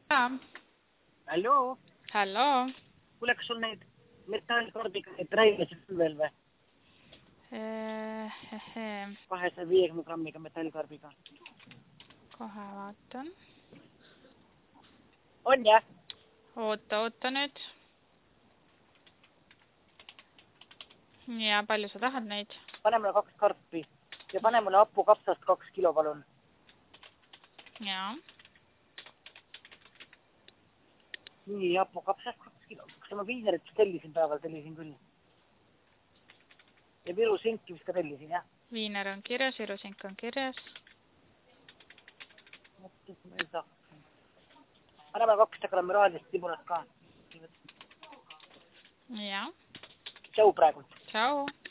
jaa. Halloo? Halloo. Kuule, kas sul neid metallkarbikaid träimesid on veel või? 250 grammiga metallkarbiga. Kohe vaatan. On jah? Oota nüüd. Ja palju sa tahad neid? Pane mulle 2 karpi ja pane mulle hapukapsast 2 kilo, palun. Jaa. Nii, hapukapsast 2 kilo. Kas ma viinerit tellisin päeval? Tellisin küll. Ja Viru sinki vist ka tellisin, jah? Viiner on kirjas, Virusink on kirjas. Pane mulle 2 grammi tibulat ka. Jaa. Tšau praegu. Tšau.